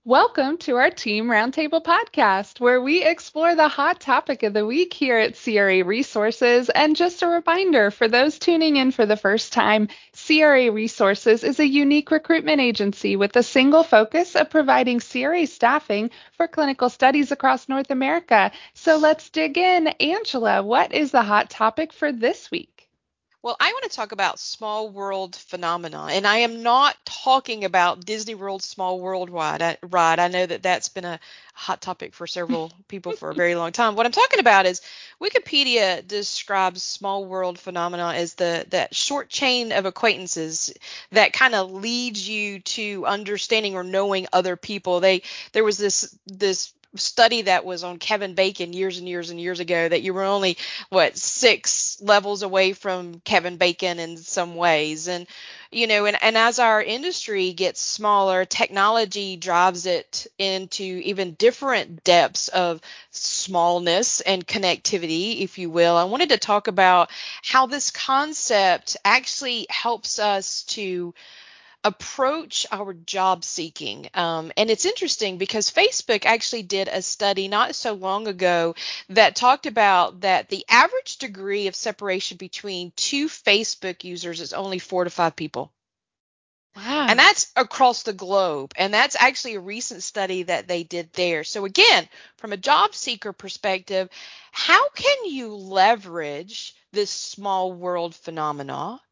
Welcome to our Team Roundtable podcast, where we explore the hot topic of the week here at CRA Resources. And just a reminder for those tuning in for the first time, CRA Resources is a unique recruitment agency with a single focus of providing CRA staffing for clinical studies across North America. So let's dig in. Angela, what is the hot topic for this week? Well, I want to talk about small world phenomena, and I am not talking about Disney World Small World ride. I know that that's been a hot topic for several people for a very long time. What I'm talking about is Wikipedia describes small world phenomena as the that short chain of acquaintances that kind of leads you to understanding or knowing other people. There was this study that was on Kevin Bacon years and years and years ago that you were only six levels away from Kevin Bacon in some ways. And as our industry gets smaller, technology drives it into even different depths of smallness and connectivity, if you will. I wanted to talk about how this concept actually helps us to approach our job seeking. And it's interesting because Facebook actually did a study not so long ago that talked about that the average degree of separation between two Facebook users is only 4 to 5 people. And Wow. that's across the globe. And that's actually a recent study that they did there. So again, from a job seeker perspective, how can you leverage this small world phenomena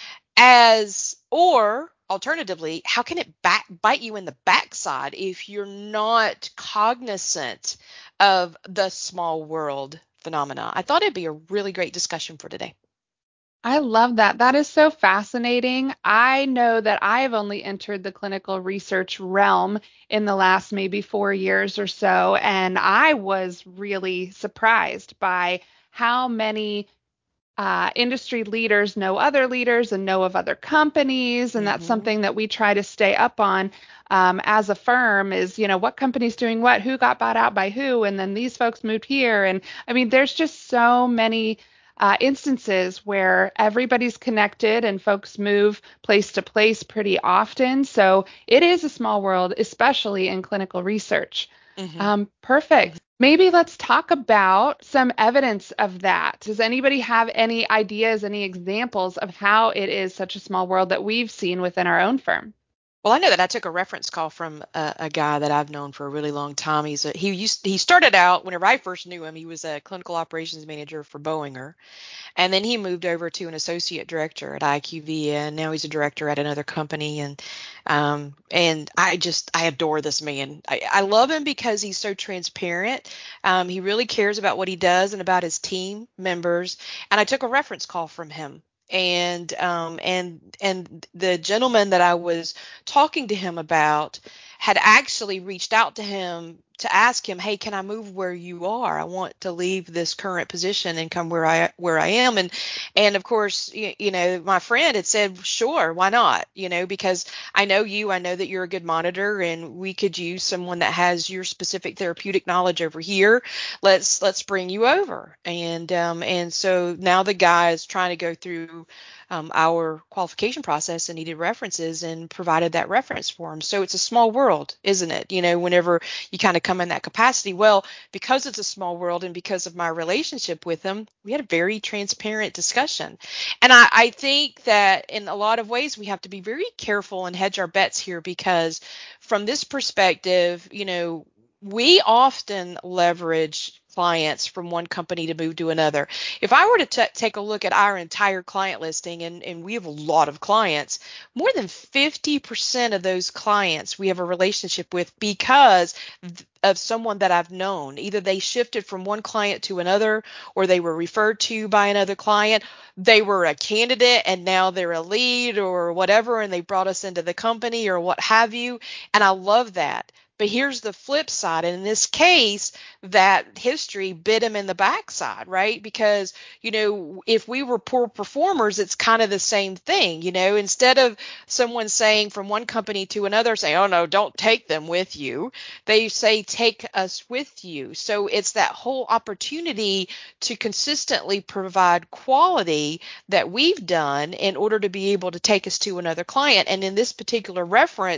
or alternatively, how can it bite you in the backside if you're not cognizant of the small world phenomena? I thought it'd be a really great discussion for today. I love that. That is so fascinating. I know that I have only entered the clinical research realm in the last maybe 4 years or so, and I was really surprised by how many industry leaders know other leaders and know of other companies. And that's Hmm. something that we try to stay up on as a firm is, what company's doing what, who got bought out by who, and then these folks moved here. And I mean, there's just so many instances where everybody's connected and folks move place to place pretty often. So it is a small world, especially in clinical research. Hmm. Perfect. Maybe let's talk about some evidence of that. Does anybody have any ideas, any examples of how it is such a small world that we've seen within our own firm? Well, I know that I took a reference call from a guy that I've known for a really long time. He started out whenever I first knew him. He was a clinical operations manager for Boeing. And then he moved over to an associate director at IQVIA, and now he's a director at another company. And I adore this man. I love him because he's so transparent. He really cares about what he does and about his team members. And I took a reference call from him. And the gentleman that I was talking to him about had actually reached out to him to ask him, "Hey, can I move where you are? I want to leave this current position and come where I am." And of course, my friend had said, "Sure, why not?" Because I know you, I know that you're a good monitor, and we could use someone that has your specific therapeutic knowledge over here. Let's bring you over. And so now the guy is trying to go through our qualification process and needed references and provided that reference for him. So it's a small world, isn't it? Whenever you kind of come in that capacity. Well, because it's a small world and because of my relationship with him, we had a very transparent discussion. And I think that in a lot of ways, we have to be very careful and hedge our bets here because from this perspective, we often leverage clients from one company to move to another. If I were to take a look at our entire client listing, and we have a lot of clients, more than 50% of those clients we have a relationship with because of someone that I've known. Either they shifted from one client to another, or they were referred to by another client. They were a candidate and now they're a lead or whatever, and they brought us into the company or what have you. And I love that. But here's the flip side. And in this case, that history bit him in the backside, right? Because, if we were poor performers, it's kind of the same thing. Instead of someone saying from one company to another, say, "Oh, no, don't take them with you," they say, "Take us with you." So it's that whole opportunity to consistently provide quality that we've done in order to be able to take us to another client. And in this particular reference,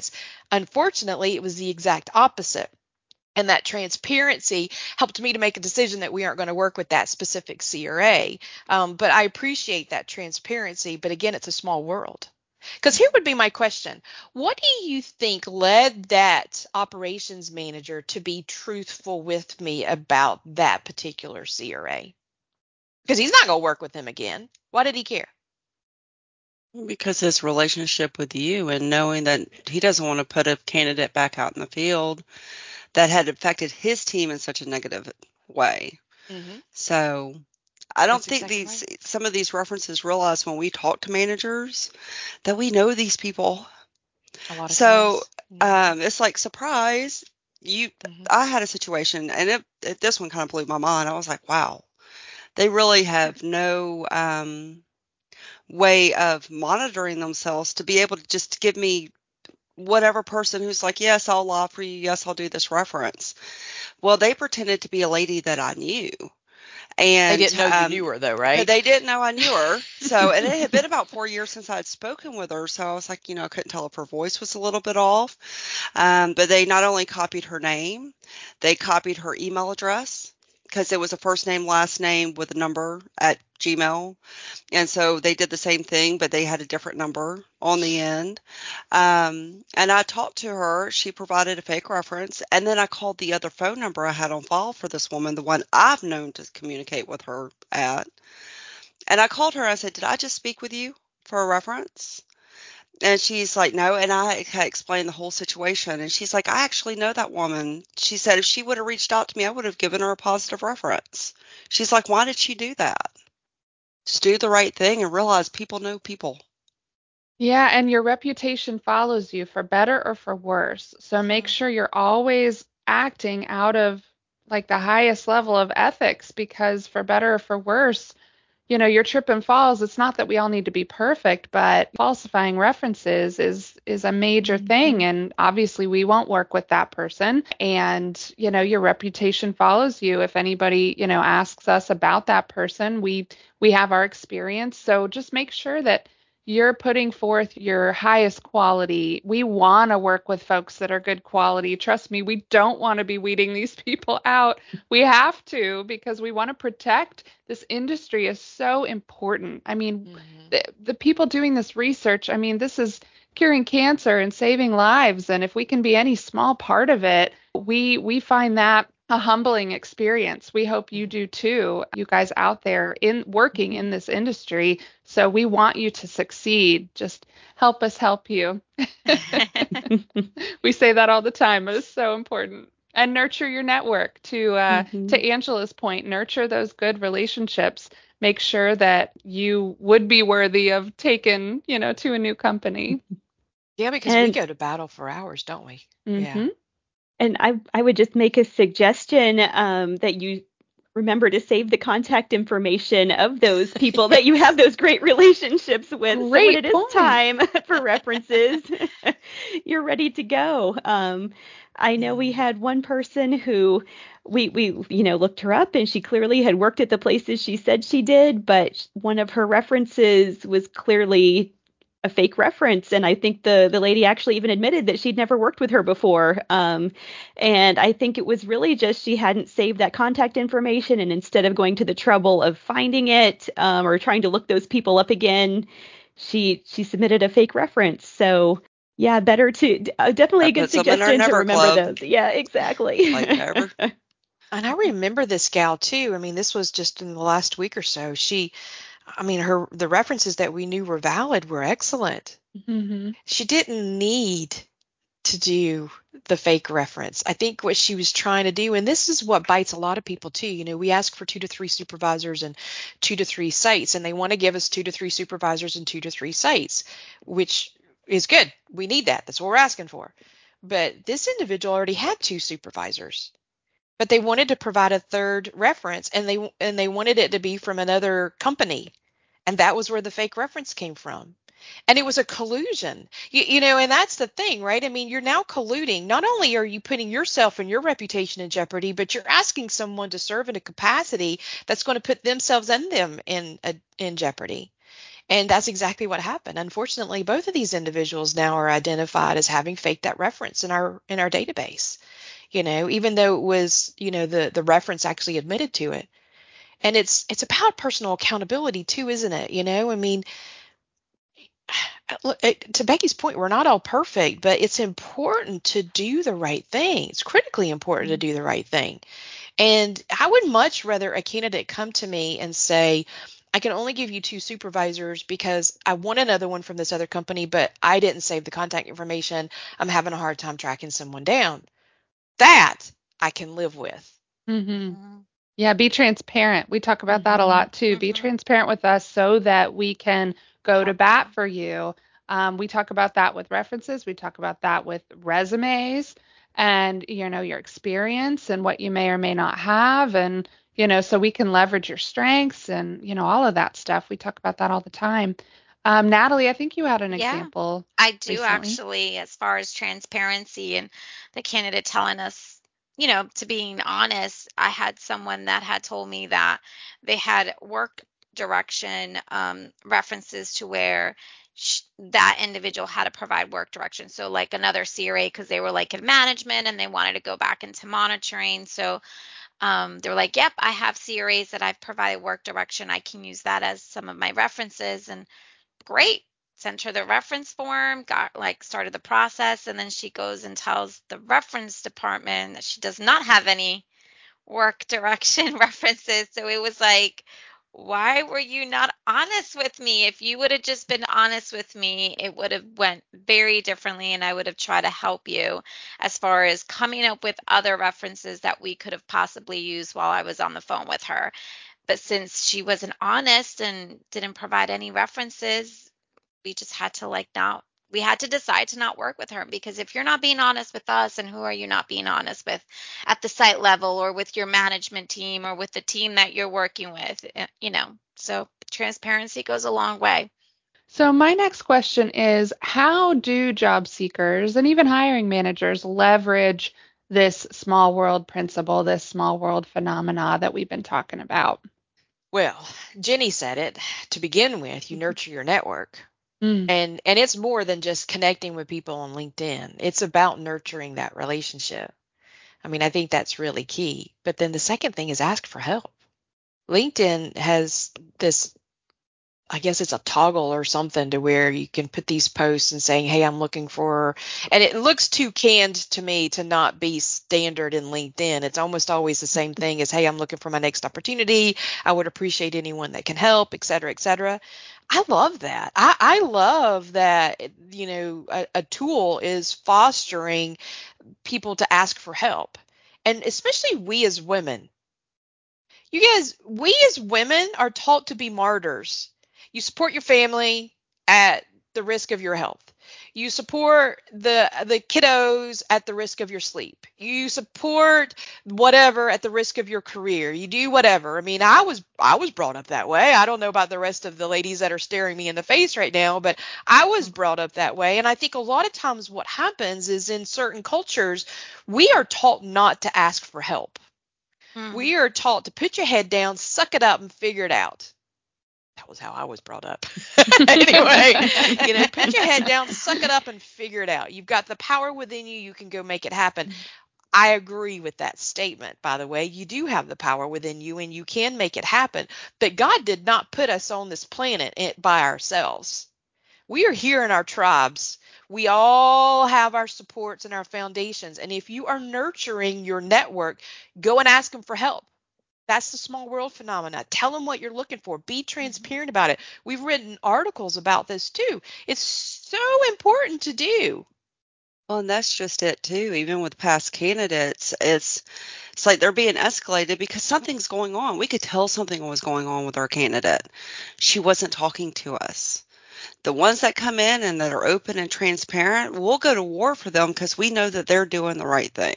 Unfortunately, it was the exact opposite. And that transparency helped me to make a decision that we aren't going to work with that specific CRA. But I appreciate that transparency. But again, it's a small world. Because here would be my question. What do you think led that operations manager to be truthful with me about that particular CRA? Because he's not going to work with him again. Why did he care? Because his relationship with you and knowing that he doesn't want to put a candidate back out in the field that had affected his team in such a negative way. Mm-hmm. So I don't That's think exactly right. some of these references realize when we talk to managers that we know these people. A lot of So times. it's like, surprise. Mm-hmm. I had a situation, and this one kind of blew my mind. I was like, wow, they really have no way of monitoring themselves to be able to just give me whatever person who's like, yes, I'll lie for you. Yes, I'll do this reference. Well, they pretended to be a lady that I knew. They And didn't know you knew her, though, but right? they didn't know I knew her. So, and it had been about 4 years since I had spoken with her. So I was like, I couldn't tell if her voice was a little bit off. But they not only copied her name, they copied her email address because it was a first name, last name with a number at Gmail. And so they did the same thing, but they had a different number on the end. And I talked to her. She provided a fake reference. And then I called the other phone number I had on file for this woman, the one I've known to communicate with her at. And I called her. I said, did I just speak with you for a reference? And she's like, no. And I had explained the whole situation. And she's like, I actually know that woman. She said, if she would have reached out to me, I would have given her a positive reference. She's like, why did she do that? Just do the right thing and realize people know people. Yeah, and your reputation follows you for better or for worse. So make Mhm. sure you're always acting out of like the highest level of ethics because for better or for worse, your trip and falls, it's not that we all need to be perfect, but falsifying references is a major thing. Mhm. And obviously we won't work with that person. And, your reputation follows you. If anybody, asks us about that person, we have our experience. So just make sure that you're putting forth your highest quality. We want to work with folks that are good quality. Trust me, we don't want to be weeding these people out. We have to because we want to protect this industry is so important. I mean, Mhm. the people doing this research, I mean, this is curing cancer and saving lives. And if we can be any small part of it, we find that a humbling experience. We hope you do too, you guys out there in working in this industry. So we want you to succeed. Just help us help you. We say that all the time, but it's so important. And nurture your network to Mhm. Angela's point, nurture those good relationships. Make sure that you would be worthy of taken, to a new company. Yeah, because we And go to battle for hours, don't we? Yeah. Hmm. I would just make a suggestion that you remember to save the contact information of those people that you have those great relationships with. So when Great it is point. time for references, you're ready to go. I know we Mhm. had one person who we looked her up and she clearly had worked at the places she said she did, but one of her references was clearly a fake reference, and I think the lady actually even admitted that she'd never worked with her before. And I think it was really just she hadn't saved that contact information, and instead of going to the trouble of finding it or trying to look those people up again, she submitted a fake reference. So yeah, better to definitely a That good puts them in our suggestion to never remember club. those. Yeah, exactly. Like, never. And I remember this gal too. I mean, this was just in the last week or so. I mean, the references that we knew were valid were excellent. Hmm. She didn't need to do the fake reference. I think what she was trying to do, and this is what bites a lot of people too. We ask for 2 to 3 supervisors and 2 to 3 sites, and they want to give us 2 to 3 supervisors and 2 to 3 sites, which is good. We need that. That's what we're asking for. But this individual already had 2 supervisors, but they wanted to provide a third reference, and they wanted it to be from another company, and that was where the fake reference came from. And it was a collusion. And that's the thing, right? I mean, you're now colluding. Not only are you putting yourself and your reputation in jeopardy, but you're asking someone to serve in a capacity that's going to put themselves and them in jeopardy. And that's exactly what happened. Unfortunately, both of these individuals now are identified as having faked that reference in our database. Even though it was, the reference actually admitted to it. And it's about personal accountability too, isn't it? I mean, look, to Becky's point, we're not all perfect, but it's important to do the right thing. It's critically important to do the right thing. And I would much rather a candidate come to me and say, I can only give you 2 supervisors because I want another one from this other company, but I didn't save the contact information. I'm having a hard time tracking someone down. That I can live with. Mm-hmm. Yeah, be transparent. We talk about that a lot too. Be transparent with us so that we can go to bat for you. We talk about that with references. We talk about that with resumes and, your experience and what you may or may not have. And, so we can leverage your strengths and, all of that stuff. We talk about that all the time. Natalie, I think you had an example. I do recently. actually, as far as transparency and the candidate telling us, to being honest. I had someone that had told me that they had work direction references to where that individual had to provide work direction. So like another CRA, because they were like in management and they wanted to go back into monitoring. So they were like, yep, I have CRAs that I've provided work direction. I can use that as some of my references. And great. Sent her the reference form, started the process, and then she goes and tells the reference department that she does not have any work direction references. So it was like, why were you not honest with me? If you would have just been honest with me, it would have went very differently, and I would have tried to help you as far as coming up with other references that we could have possibly used while I was on the phone with her. But since she wasn't honest and didn't provide any references, we just had to we had to decide to not work with her, because if you're not being honest with us, and who are you not being honest with at the site level or with your management team or with the team that you're working with, so transparency goes a long way. So my next question is, how do job seekers and even hiring managers leverage this small world principle, this small world phenomena that we've been talking about? Well, Jenny said it. To begin with, you nurture your network. Mm. And it's more than just connecting with people on LinkedIn. It's about nurturing that relationship. I mean, I think that's really key. But then the second thing is ask for help. LinkedIn has this, I guess it's a toggle or something, to where you can put these posts and saying, hey, I'm looking for, and it looks too canned to me to not be standard in LinkedIn. It's almost always the same thing as, hey, I'm looking for my next opportunity. I would appreciate anyone that can help, et cetera, et cetera. I love that. I love that, a tool is fostering people to ask for help. And especially we as women. You guys, we as women are taught to be martyrs. You support your family at the risk of your health. You support the kiddos at the risk of your sleep. You support whatever at the risk of your career. You do whatever. I mean, I was brought up that way. I don't know about the rest of the ladies that are staring me in the face right now, but I was brought up that way. And I think a lot of times what happens is, in certain cultures, we are taught not to ask for help. We are taught to put your head down, suck it up, and figure it out. That was how I was brought up. Anyway, put your head down, suck it up, and figure it out. You've got the power within you. You can go make it happen. I agree with that statement, by the way. You do have the power within you, and you can make it happen. But God did not put us on this planet by ourselves. We are here in our tribes. We all have our supports and our foundations. And if you are nurturing your network, go and ask them for help. That's the small world phenomena. Tell them what you're looking for. Be transparent about it. We've written articles about this too. It's so important to do. Well, and that's just it too. Even with past candidates, it's like they're being escalated because something's going on. We could tell something was going on with our candidate. She wasn't talking to us. The ones that come in and that are open and transparent, we'll go to war for them because we know that they're doing the right thing.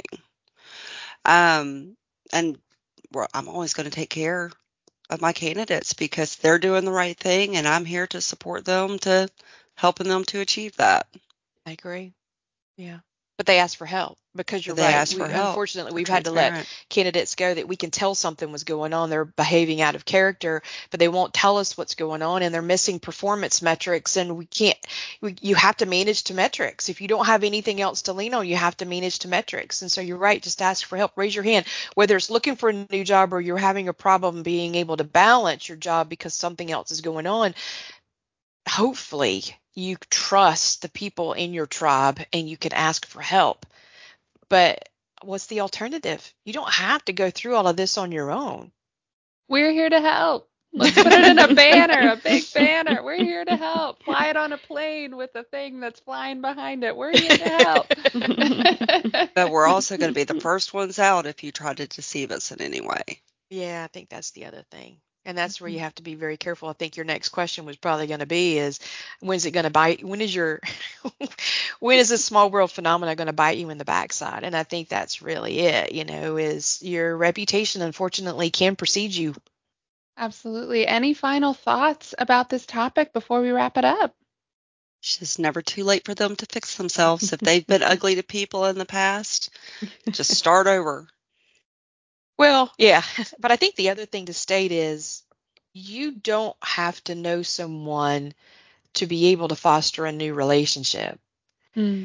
And I'm always going to take care of my candidates because they're doing the right thing, and I'm here to support them, to helping them to achieve that. I agree. Yeah. But they ask for help. because you're They right. ask for help. Unfortunately, They're we've had to let transparent. candidates go that we can tell something was going on. They're behaving out of character, but they won't tell us what's going on, and they're missing performance metrics. And we can't. You have to manage to metrics. If you don't have anything else to lean on, you have to manage to metrics. And so you're right. Just ask for help. Raise your hand. Whether it's looking for a new job or you're having a problem being able to balance your job because something else is going on. Hopefully, you trust the people in your tribe and you can ask for help. But what's the alternative? You don't have to go through all of this on your own. We're here to help. Let's put it in a banner, a big banner. We're here to help. Fly it on a plane with a thing that's flying behind it. We're here to help. But we're also going to be the first ones out if you try to deceive us in any way. Yeah, I think that's the other thing. And that's where you have to be very careful. I think your next question was probably going to be is, when's it going to bite? When is this small world phenomena going to bite you in the backside? And I think that's really it, is your reputation, unfortunately, can precede you. Absolutely. Any final thoughts about this topic before we wrap it up? It's just never too late for them to fix themselves. If they've been ugly to people in the past, just start over. Well, yeah, but I think the other thing to state is you don't have to know someone to be able to foster a new relationship. Mm.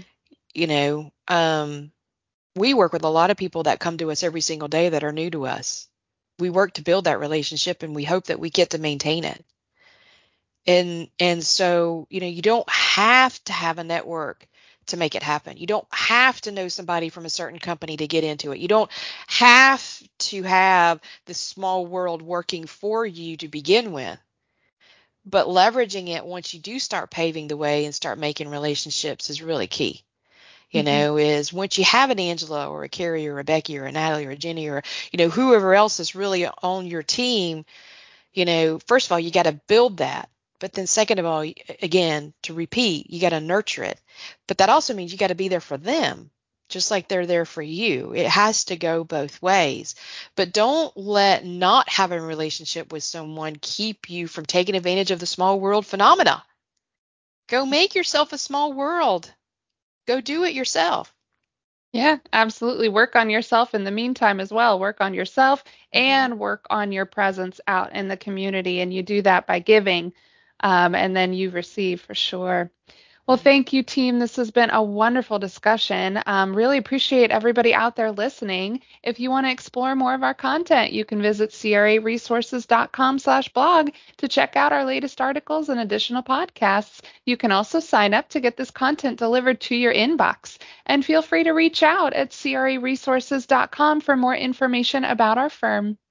We work with a lot of people that come to us every single day that are new to us. We work to build that relationship and we hope that we get to maintain it. And so, you don't have to have a network to make it happen. You don't have to know somebody from a certain company to get into it. You don't have to have the small world working for you to begin with. But leveraging it once you do start paving the way and start making relationships is really key. Is once you have an Angela or a Carrie or a Becky or a Natalie or a Jenny or, whoever else is really on your team, first of all, you got to build that. But then second of all, again, to repeat, you got to nurture it. But that also means you got to be there for them, just like they're there for you. It has to go both ways. But don't let not having a relationship with someone keep you from taking advantage of the small world phenomena. Go make yourself a small world. Go do it yourself. Yeah, absolutely. Work on yourself in the meantime as well. Work on yourself and work on your presence out in the community. And you do that by giving, and then you receive for sure. Well, thank you, team. This has been a wonderful discussion. Really appreciate everybody out there listening. If you want to explore more of our content, you can visit craresources.com/blog to check out our latest articles and additional podcasts. You can also sign up to get this content delivered to your inbox. And feel free to reach out at craresources.com for more information about our firm.